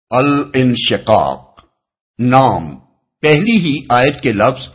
الانشقاق نام پہلی ہی آیت کے لفظ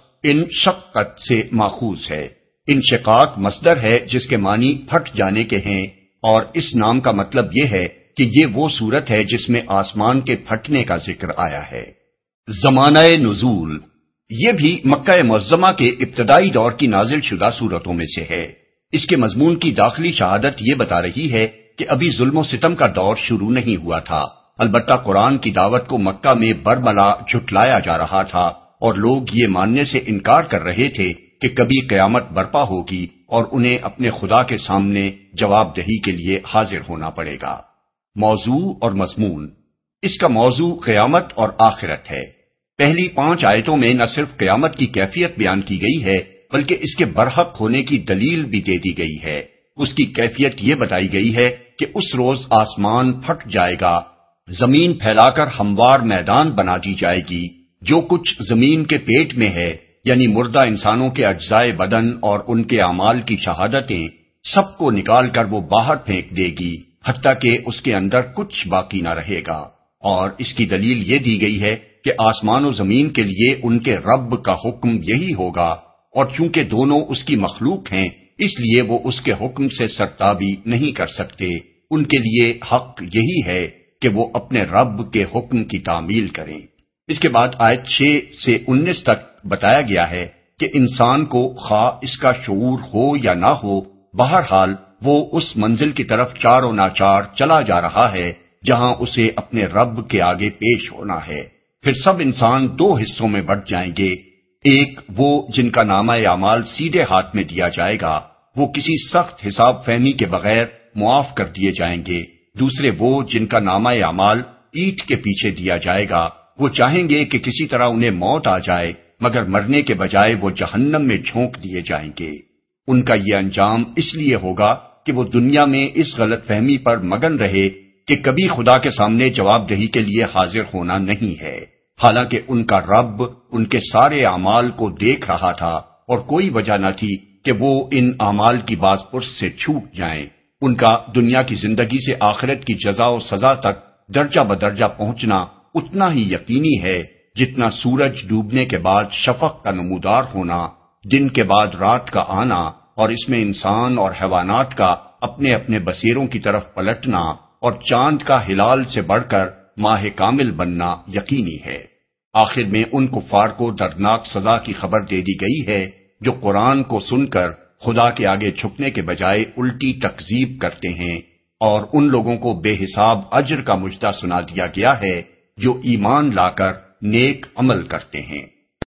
انشقت سے ماخوذ ہے۔ انشقاق مصدر ہے جس کے معنی پھٹ جانے کے ہیں، اور اس نام کا مطلب یہ ہے کہ یہ وہ صورت ہے جس میں آسمان کے پھٹنے کا ذکر آیا ہے۔ زمانہ نزول یہ بھی مکہ معظمہ کے ابتدائی دور کی نازل شدہ صورتوں میں سے ہے۔ اس کے مضمون کی داخلی شہادت یہ بتا رہی ہے کہ ابھی ظلم و ستم کا دور شروع نہیں ہوا تھا، البتہ قرآن کی دعوت کو مکہ میں برملا جھٹلایا جا رہا تھا، اور لوگ یہ ماننے سے انکار کر رہے تھے کہ کبھی قیامت برپا ہوگی اور انہیں اپنے خدا کے سامنے جواب دہی کے لیے حاضر ہونا پڑے گا۔ موضوع اور مضمون اس کا موضوع قیامت اور آخرت ہے۔ پہلی 5 آیتوں میں نہ صرف قیامت کی کیفیت بیان کی گئی ہے بلکہ اس کے برحق ہونے کی دلیل بھی دے دی گئی ہے۔ اس کی کیفیت یہ بتائی گئی ہے کہ اس روز آسمان پھٹ جائے گا، زمین پھیلا کر ہموار میدان بنا دی جائے گی، جو کچھ زمین کے پیٹ میں ہے یعنی مردہ انسانوں کے اجزائے بدن اور ان کے اعمال کی شہادتیں سب کو نکال کر وہ باہر پھینک دے گی، حتیٰ کہ اس کے اندر کچھ باقی نہ رہے گا۔ اور اس کی دلیل یہ دی گئی ہے کہ آسمان و زمین کے لیے ان کے رب کا حکم یہی ہوگا، اور چونکہ دونوں اس کی مخلوق ہیں اس لیے وہ اس کے حکم سے سرتابی نہیں کر سکتے۔ ان کے لیے حق یہی ہے کہ وہ اپنے رب کے حکم کی تعمیل کریں۔ اس کے بعد آیت 6 سے 19 تک بتایا گیا ہے کہ انسان کو خواہ اس کا شعور ہو یا نہ ہو، بہرحال وہ اس منزل کی طرف چاروں ناچار چلا جا رہا ہے جہاں اسے اپنے رب کے آگے پیش ہونا ہے۔ پھر سب انسان 2 حصوں میں بٹ جائیں گے، ایک وہ جن کا نامہ اعمال سیدھے ہاتھ میں دیا جائے گا، وہ کسی سخت حساب فہمی کے بغیر معاف کر دیے جائیں گے، دوسرے وہ جن کا نامہ اعمال پیٹھ کے پیچھے دیا جائے گا، وہ چاہیں گے کہ کسی طرح انہیں موت آ جائے، مگر مرنے کے بجائے وہ جہنم میں جھونک دیے جائیں گے۔ ان کا یہ انجام اس لیے ہوگا کہ وہ دنیا میں اس غلط فہمی پر مگن رہے کہ کبھی خدا کے سامنے جواب دہی کے لیے حاضر ہونا نہیں ہے، حالانکہ ان کا رب ان کے سارے اعمال کو دیکھ رہا تھا اور کوئی وجہ نہ تھی کہ وہ ان اعمال کی باز پرس سے چھوٹ جائیں۔ ان کا دنیا کی زندگی سے آخرت کی جزا و سزا تک درجہ بدرجہ پہنچنا اتنا ہی یقینی ہے جتنا سورج ڈوبنے کے بعد شفق کا نمودار ہونا، دن کے بعد رات کا آنا، اور اس میں انسان اور حیوانات کا اپنے اپنے بصیروں کی طرف پلٹنا، اور چاند کا ہلال سے بڑھ کر ماہ کامل بننا یقینی ہے۔ آخر میں ان کفار کو دردناک سزا کی خبر دے دی گئی ہے جو قرآن کو سن کر خدا کے آگے جھکنے کے بجائے الٹی تکذیب کرتے ہیں، اور ان لوگوں کو بے حساب اجر کا مژدہ سنا دیا گیا ہے جو ایمان لا کر نیک عمل کرتے ہیں۔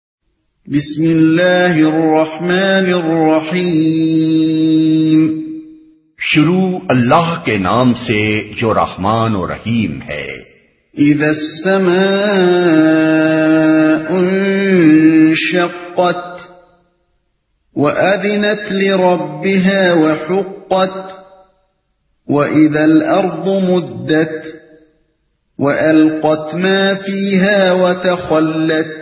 بسم اللہ الرحمن الرحیم شروع اللہ کے نام سے جو رحمان و رحیم ہے۔ اذا السماء انشقت وأذنت لربها وحقت وإذا الأرض مدت وألقت ما فيها وتخلت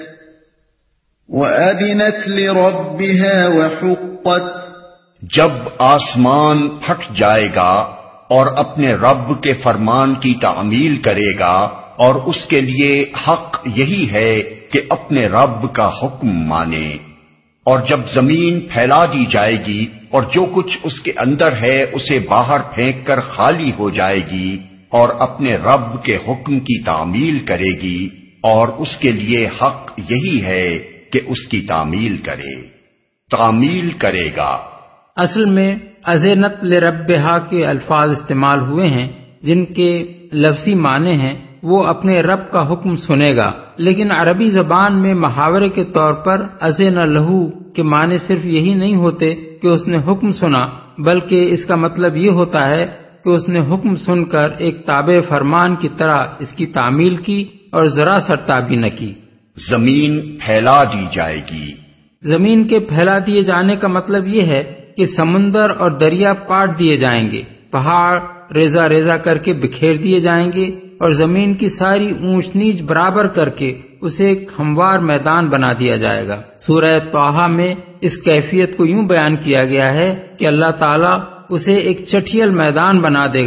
وأذنت لربها وحقت جب آسمان پھٹ جائے گا اور اپنے رب کے فرمان کی تعمیل کرے گا، اور اس کے لیے حق یہی ہے کہ اپنے رب کا حکم مانے، اور جب زمین پھیلا دی جائے گی اور جو کچھ اس کے اندر ہے اسے باہر پھینک کر خالی ہو جائے گی، اور اپنے رب کے حکم کی تعمیل کرے گی، اور اس کے لیے حق یہی ہے کہ اس کی تعمیل کرے، تعمیل کرے گا۔ اصل میں اذنت لربہا کے الفاظ استعمال ہوئے ہیں جن کے لفظی معنی ہیں وہ اپنے رب کا حکم سنے گا، لیکن عربی زبان میں محاورے کے طور پر اذن لہو کے معنی صرف یہی نہیں ہوتے کہ اس نے حکم سنا، بلکہ اس کا مطلب یہ ہوتا ہے کہ اس نے حکم سن کر ایک تابع فرمان کی طرح اس کی تعمیل کی اور ذرا سرتابی نہ کی۔ زمین پھیلا دی جائے گی۔ زمین کے پھیلا دیے جانے کا مطلب یہ ہے کہ سمندر اور دریا پاٹ دیے جائیں گے، پہاڑ ریزہ ریزہ کر کے بکھیر دیے جائیں گے، اور زمین کی ساری اونچ نیچ برابر کر کے اسے ایک ہموار میدان بنا دیا جائے گا۔ سورہ طٰہٰ میں اس کیفیت کو یوں بیان کیا گیا ہے کہ اللہ تعالیٰ اسے ایک چٹھیل میدان بنا دے گا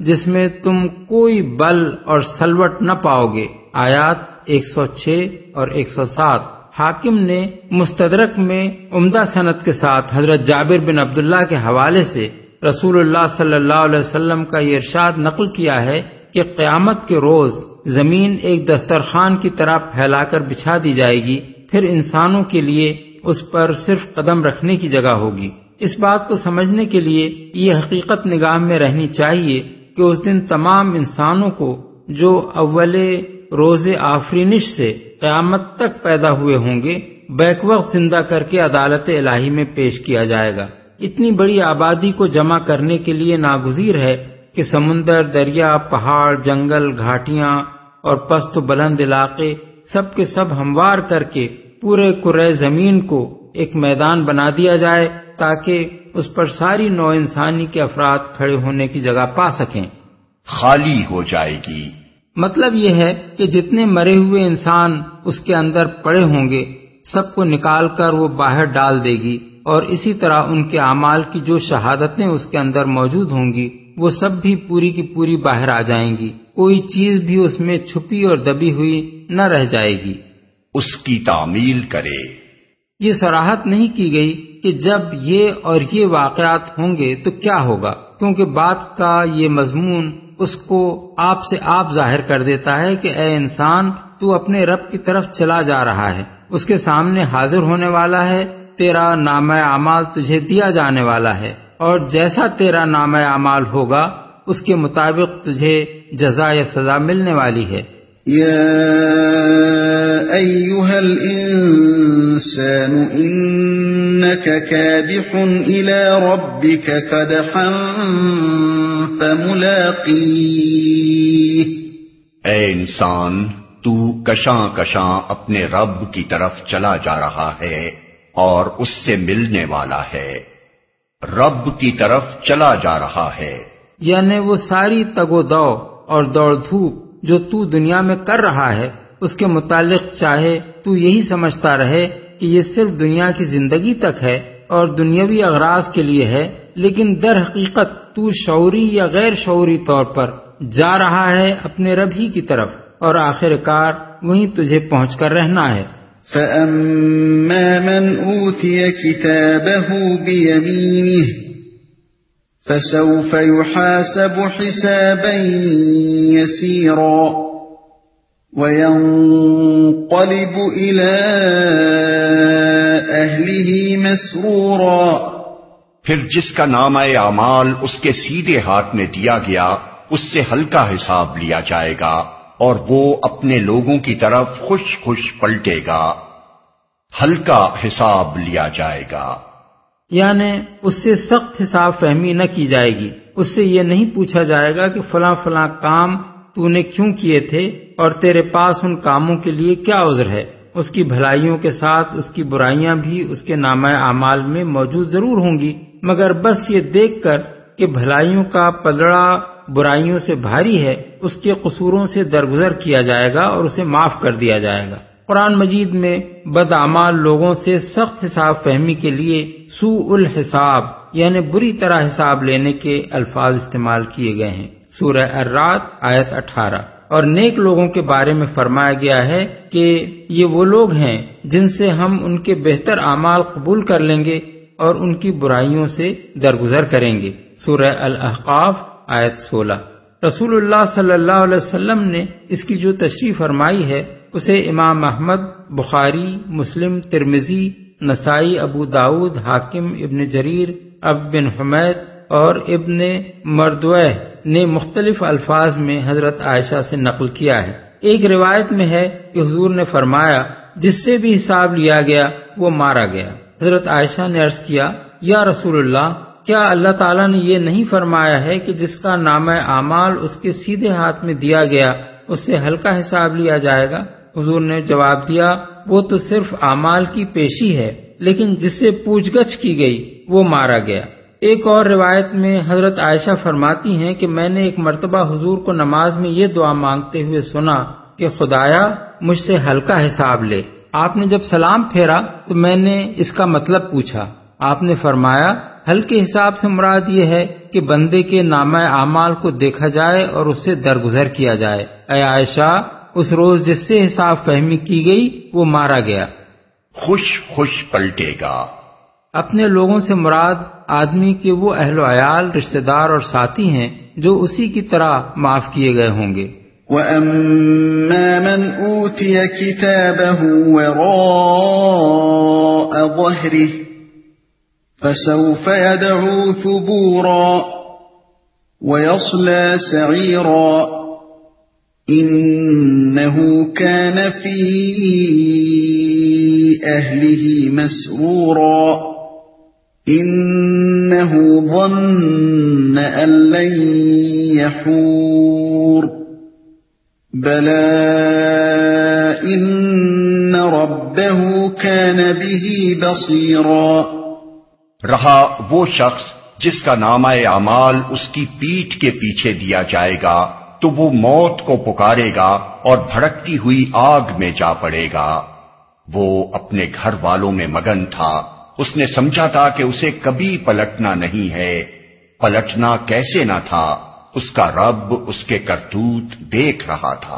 جس میں تم کوئی بل اور سلوٹ نہ پاؤ گے. آیات 106 اور 107. حاکم نے مستدرک میں عمدہ سند کے ساتھ حضرت جابر بن عبداللہ کے حوالے سے رسول اللہ صلی اللہ علیہ وسلم کا یہ ارشاد نقل کیا ہے کہ قیامت کے روز زمین ایک دسترخوان کی طرح پھیلا کر بچھا دی جائے گی، پھر انسانوں کے لیے اس پر صرف قدم رکھنے کی جگہ ہوگی. اس بات کو سمجھنے کے لیے یہ حقیقت نگاہ میں رہنی چاہیے کہ اس دن تمام انسانوں کو جو اول روز آفرینش سے قیامت تک پیدا ہوئے ہوں گے بیک وقت زندہ کر کے عدالت الہی میں پیش کیا جائے گا. اتنی بڑی آبادی کو جمع کرنے کے لیے ناگزیر ہے کہ سمندر، دریا، پہاڑ، جنگل، گھاٹیاں اور پست و بلند علاقے سب کے سب ہموار کر کے پورے کرۂ زمین کو ایک میدان بنا دیا جائے تاکہ اس پر ساری نوع انسانی کے افراد کھڑے ہونے کی جگہ پا سکیں. خالی ہو جائے گی. مطلب یہ ہے کہ جتنے مرے ہوئے انسان اس کے اندر پڑے ہوں گے سب کو نکال کر وہ باہر ڈال دے گی، اور اسی طرح ان کے اعمال کی جو شہادتیں اس کے اندر موجود ہوں گی وہ سب بھی پوری کی پوری باہر آ جائیں گی. کوئی چیز بھی اس میں چھپی اور دبی ہوئی نہ رہ جائے گی. اس کی تعمیل کرے. یہ صراحت نہیں کی گئی کہ جب یہ اور یہ واقعات ہوں گے تو کیا ہوگا، کیونکہ بات کا یہ مضمون اس کو آپ سے آپ ظاہر کر دیتا ہے کہ اے انسان، تو اپنے رب کی طرف چلا جا رہا ہے، اس کے سامنے حاضر ہونے والا ہے، تیرا نامہ اعمال تجھے دیا جانے والا ہے، اور جیسا تیرا نامہ اعمال ہوگا اس کے مطابق تجھے جزا یا سزا ملنے والی ہے. یا ایھا الانسان انک کادح الی ربک کدحا فملاقیہ. اے انسان، تو کشاں کشاں اپنے رب کی طرف چلا جا رہا ہے اور اس سے ملنے والا ہے. رب کی طرف چلا جا رہا ہے یعنی وہ ساری تگ و دو اور دوڑ دھوپ جو تو دنیا میں کر رہا ہے اس کے متعلق چاہے تو یہی سمجھتا رہے کہ یہ صرف دنیا کی زندگی تک ہے اور دنیاوی اغراض کے لیے ہے، لیکن در حقیقت تو شعوری یا غیر شعوری طور پر جا رہا ہے اپنے رب ہی کی طرف، اور آخر کار وہیں تجھے پہنچ کر رہنا ہے. فَأَمَّا مَنْ أُوتِيَ كِتَابَهُ بِيَمِينِهِ فَسَوْفَ يُحَاسَبُ حِسَابًا يَسِيرًا وَيَنقَلِبُ إِلَى أَهْلِهِ مَسْرُورًا. پھر جس کا نامہ اعمال اس کے سیدھے ہاتھ میں دیا گیا اس سے ہلکا حساب لیا جائے گا اور وہ اپنے لوگوں کی طرف خوش خوش پلٹے گا. ہلکا حساب لیا جائے گا یعنی اس سے سخت حساب فہمی نہ کی جائے گی. اس سے یہ نہیں پوچھا جائے گا کہ فلاں فلاں کام تو نے کیوں کیے تھے اور تیرے پاس ان کاموں کے لیے کیا عذر ہے. اس کی بھلائیوں کے ساتھ اس کی برائیاں بھی اس کے نامہ اعمال میں موجود ضرور ہوں گی، مگر بس یہ دیکھ کر کہ بھلائیوں کا پلڑا برائیوں سے بھاری ہے اس کے قصوروں سے درگزر کیا جائے گا اور اسے معاف کر دیا جائے گا. قرآن مجید میں بدعمال لوگوں سے سخت حساب فہمی کے لیے سوء الحساب یعنی بری طرح حساب لینے کے الفاظ استعمال کیے گئے ہیں. سورہ الرعد آیت 18. اور نیک لوگوں کے بارے میں فرمایا گیا ہے کہ یہ وہ لوگ ہیں جن سے ہم ان کے بہتر اعمال قبول کر لیں گے اور ان کی برائیوں سے درگزر کریں گے. سورہ الاحقاف آیت 16. رسول اللہ صلی اللہ علیہ وسلم نے اس کی جو تشریح فرمائی ہے اسے امام احمد، بخاری، مسلم، ترمذی، نسائی، ابو داؤد، حاکم، ابن جریر، ابن بن حمید اور ابن مردوہ نے مختلف الفاظ میں حضرت عائشہ سے نقل کیا ہے. ایک روایت میں ہے کہ حضور نے فرمایا جس سے بھی حساب لیا گیا وہ مارا گیا. حضرت عائشہ نے عرض کیا یا رسول اللہ، کیا اللہ تعالیٰ نے یہ نہیں فرمایا ہے کہ جس کا نامہ اعمال اس کے سیدھے ہاتھ میں دیا گیا اس سے ہلکا حساب لیا جائے گا؟ حضور نے جواب دیا وہ تو صرف اعمال کی پیشی ہے، لیکن جس سے پوچھ گچھ کی گئی وہ مارا گیا. ایک اور روایت میں حضرت عائشہ فرماتی ہیں کہ میں نے ایک مرتبہ حضور کو نماز میں یہ دعا مانگتے ہوئے سنا کہ خدایا مجھ سے ہلکا حساب لے. آپ نے جب سلام پھیرا تو میں نے اس کا مطلب پوچھا. آپ نے فرمایا ہلکے حساب سے مراد یہ ہے کہ بندے کے نامہ اعمال کو دیکھا جائے اور اس سے درگزر کیا جائے۔ اے عائشہ، اس روز جس سے حساب فہمی کی گئی وہ مارا گیا۔ خوش خوش پلٹے گا۔ اپنے لوگوں سے مراد آدمی کے وہ اہل و عیال، رشتہ دار اور ساتھی ہیں جو اسی کی طرح معاف کیے گئے ہوں گے۔ وَأَمَّا مَنْ أُوتِيَ كِتَابَهُ وَرَاءَ ظَهْرِهِ فَسَوْفَ يَدْعُو ثُبُورًا وَيَصْلَى سَعِيرًا إِنَّهُ كَانَ فِي أَهْلِهِ مَسْرُورًا إِنَّهُ ظَنَّ أَن لَّن يَحُورَ بَلَىٰ إِنَّ رَبَّهُ كَانَ بِهِ بَصِيرًا۔ رہا وہ شخص جس کا نامہ اعمال اس کی پیٹھ کے پیچھے دیا جائے گا تو وہ موت کو پکارے گا اور بھڑکتی ہوئی آگ میں جا پڑے گا۔ وہ اپنے گھر والوں میں مگن تھا، اس نے سمجھا تھا کہ اسے کبھی پلٹنا نہیں ہے، پلٹنا کیسے نہ تھا، اس کا رب اس کے کرتوت دیکھ رہا تھا۔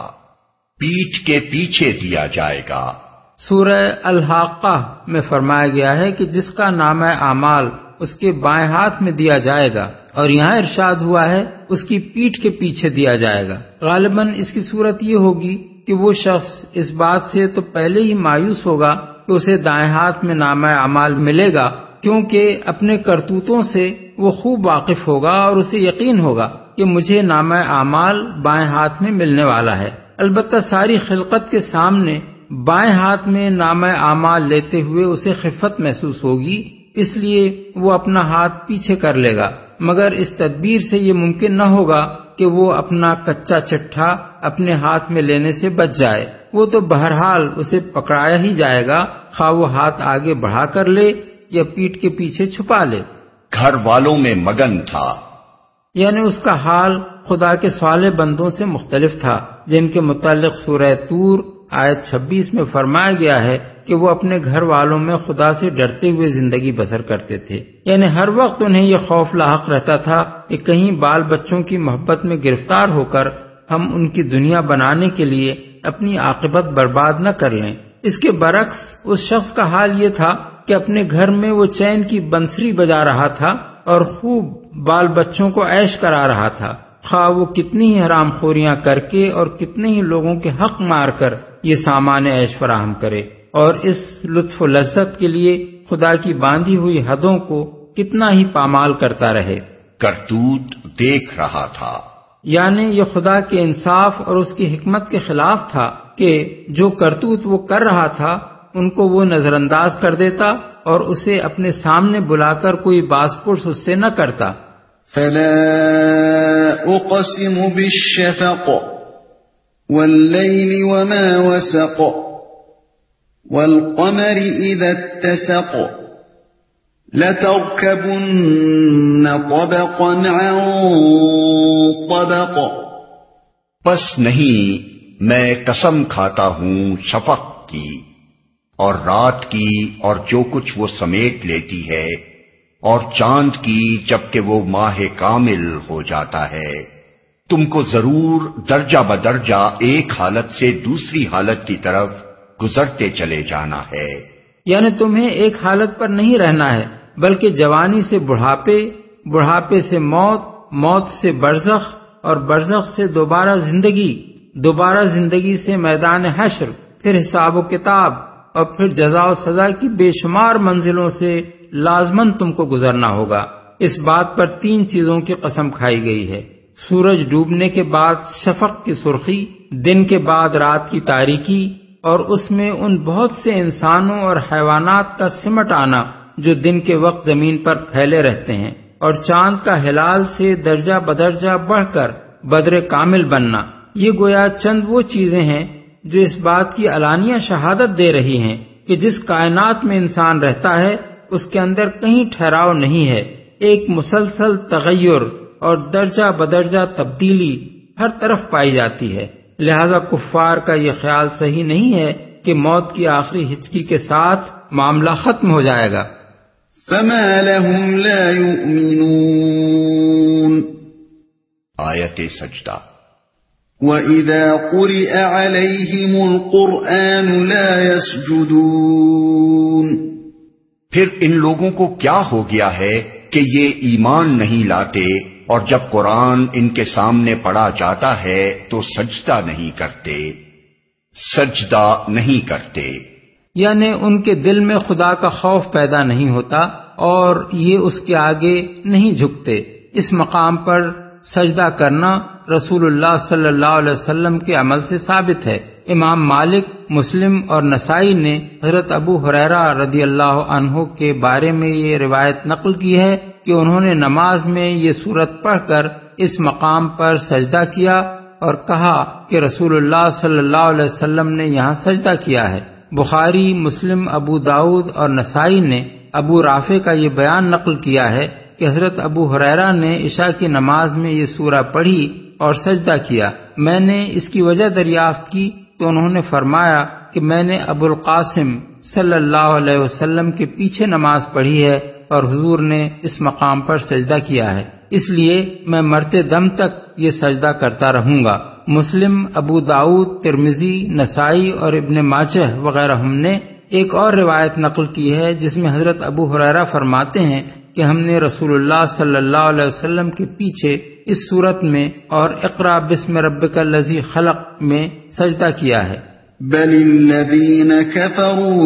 پیٹھ کے پیچھے دیا جائے گا۔ سورہ الحاقہ میں فرمایا گیا ہے کہ جس کا نامہ اعمال اس کے بائیں ہاتھ میں دیا جائے گا، اور یہاں ارشاد ہوا ہے اس کی پیٹھ کے پیچھے دیا جائے گا۔ غالباً اس کی صورت یہ ہوگی کہ وہ شخص اس بات سے تو پہلے ہی مایوس ہوگا کہ اسے دائیں ہاتھ میں نامہ اعمال ملے گا، کیونکہ اپنے کرتوتوں سے وہ خوب واقف ہوگا اور اسے یقین ہوگا کہ مجھے نامہ اعمال بائیں ہاتھ میں ملنے والا ہے۔ البتہ ساری خلقت کے سامنے بائیں ہاتھ میں نامہ اعمال لیتے ہوئے اسے خفت محسوس ہوگی، اس لیے وہ اپنا ہاتھ پیچھے کر لے گا، مگر اس تدبیر سے یہ ممکن نہ ہوگا کہ وہ اپنا کچا چٹھا اپنے ہاتھ میں لینے سے بچ جائے۔ وہ تو بہرحال اسے پکڑایا ہی جائے گا، خواہ وہ ہاتھ آگے بڑھا کر لے یا پیٹھ کے پیچھے چھپا لے۔ گھر والوں میں مگن تھا، یعنی اس کا حال خدا کے صالح بندوں سے مختلف تھا، جن کے متعلق سورہ طور آیت 26 میں فرمایا گیا ہے کہ وہ اپنے گھر والوں میں خدا سے ڈرتے ہوئے زندگی بسر کرتے تھے۔ یعنی ہر وقت انہیں یہ خوف لاحق رہتا تھا کہ کہیں بال بچوں کی محبت میں گرفتار ہو کر ہم ان کی دنیا بنانے کے لیے اپنی عاقبت برباد نہ کر لیں۔ اس کے برعکس اس شخص کا حال یہ تھا کہ اپنے گھر میں وہ چین کی بنسری بجا رہا تھا اور خوب بال بچوں کو عیش کرا رہا تھا، خواہ وہ کتنی ہی حرام خوریاں کر کے اور کتنے ہی لوگوں کے حق مار کر یہ سامان عیش فراہم کرے، اور اس لطف و لذت کے لیے خدا کی باندھی ہوئی حدوں کو کتنا ہی پامال کرتا رہے۔ کرتوت دیکھ رہا تھا، یعنی یہ خدا کے انصاف اور اس کی حکمت کے خلاف تھا کہ جو کرتوت وہ کر رہا تھا ان کو وہ نظر انداز کر دیتا اور اسے اپنے سامنے بلا کر کوئی باز پرس اس سے نہ کرتا۔ فلا اقسم بالشفق واللیل وما وسق والقمر اذا اتسق لتركبن طبقا عن طبق۔ پس نہیں میں قسم کھاتا ہوں شفق کی اور رات کی اور جو کچھ وہ سمیٹ لیتی ہے، اور چاند کی جبکہ وہ ماہ کامل ہو جاتا ہے، تم کو ضرور درجہ بدرجہ ایک حالت سے دوسری حالت کی طرف گزرتے چلے جانا ہے۔ یعنی تمہیں ایک حالت پر نہیں رہنا ہے، بلکہ جوانی سے بڑھاپے، بڑھاپے سے موت، موت سے برزخ اور برزخ سے دوبارہ زندگی، دوبارہ زندگی سے میدان حشر، پھر حساب و کتاب، اور پھر جزا و سزا کی بے شمار منزلوں سے لازماً تم کو گزرنا ہوگا۔ اس بات پر 3 چیزوں کی قسم کھائی گئی ہے: سورج ڈوبنے کے بعد شفق کی سرخی، دن کے بعد رات کی تاریکی، اور اس میں ان بہت سے انسانوں اور حیوانات کا سمٹ آنا جو دن کے وقت زمین پر پھیلے رہتے ہیں، اور چاند کا ہلال سے درجہ بدرجہ بڑھ کر بدر کامل بننا۔ یہ گویا چند وہ چیزیں ہیں جو اس بات کی علانیہ شہادت دے رہی ہیں کہ جس کائنات میں انسان رہتا ہے اس کے اندر کہیں ٹھہراؤ نہیں ہے، ایک مسلسل تغیر اور درجہ بدرجہ تبدیلی ہر طرف پائی جاتی ہے۔ لہذا کفار کا یہ خیال صحیح نہیں ہے کہ موت کی آخری ہچکی کے ساتھ معاملہ ختم ہو جائے گا۔ فما لهم لا يؤمنون آیت سجدہ۔ وَإِذَا قُرِئَ عَلَيْهِمُ الْقُرْآنُ لَا يَسْجُدُونَ، پھر ان لوگوں کو کیا ہو گیا ہے کہ یہ ایمان نہیں لاتے اور جب قرآن ان کے سامنے پڑھا جاتا ہے تو سجدہ نہیں کرتے، سجدہ نہیں کرتے، یعنی ان کے دل میں خدا کا خوف پیدا نہیں ہوتا اور یہ اس کے آگے نہیں جھکتے۔ اس مقام پر سجدہ کرنا رسول اللہ صلی اللہ علیہ وسلم کے عمل سے ثابت ہے۔ امام مالک، مسلم اور نسائی نے حضرت ابو ہریرہ رضی اللہ عنہ کے بارے میں یہ روایت نقل کی ہے کہ انہوں نے نماز میں یہ سورت پڑھ کر اس مقام پر سجدہ کیا اور کہا کہ رسول اللہ صلی اللہ علیہ وسلم نے یہاں سجدہ کیا ہے۔ بخاری، مسلم، ابو داؤد اور نسائی نے ابو رافع کا یہ بیان نقل کیا ہے کہ حضرت ابو ہریرہ نے عشاء کی نماز میں یہ سورہ پڑھی اور سجدہ کیا۔ میں نے اس کی وجہ دریافت کی تو انہوں نے فرمایا کہ میں نے ابو القاسم صلی اللہ علیہ وسلم کے پیچھے نماز پڑھی ہے اور حضور نے اس مقام پر سجدہ کیا ہے، اس لیے میں مرتے دم تک یہ سجدہ کرتا رہوں گا۔ مسلم، ابو داؤد، ترمذی، نسائی اور ابن ماجہ وغیرہ ہم نے ایک اور روایت نقل کی ہے جس میں حضرت ابو ہریرہ فرماتے ہیں کہ ہم نے رسول اللہ صلی اللہ علیہ وسلم کے پیچھے اس صورت میں اور اقرأ بسم ربک الذی خلق میں سجدہ کیا ہے۔ بل الذین کفروا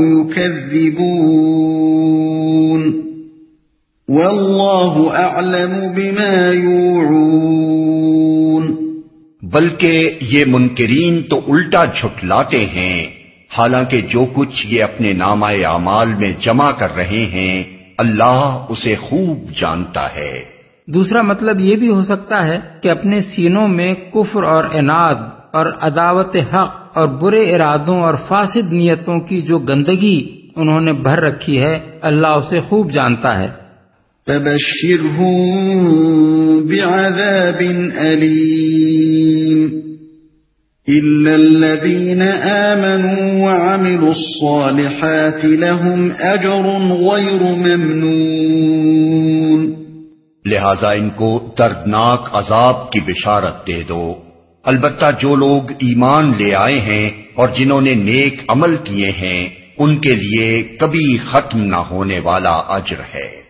یکذبون واللہ اعلم بما یوعون، بلکہ یہ منکرین تو الٹا جھٹلاتے ہیں، حالانکہ جو کچھ یہ اپنے نامہ اعمال میں جمع کر رہے ہیں اللہ اسے خوب جانتا ہے۔ دوسرا مطلب یہ بھی ہو سکتا ہے کہ اپنے سینوں میں کفر اور عناد اور عداوت حق اور برے ارادوں اور فاسد نیتوں کی جو گندگی انہوں نے بھر رکھی ہے اللہ اسے خوب جانتا ہے۔ فبشرهم بعذاب أليم إلا الذين آمنوا وعملوا الصالحات لهم أجر غير ممنون، لہذا ان کو دردناک عذاب کی بشارت دے دو، البتہ جو لوگ ایمان لے آئے ہیں اور جنہوں نے نیک عمل کیے ہیں ان کے لیے کبھی ختم نہ ہونے والا اجر ہے۔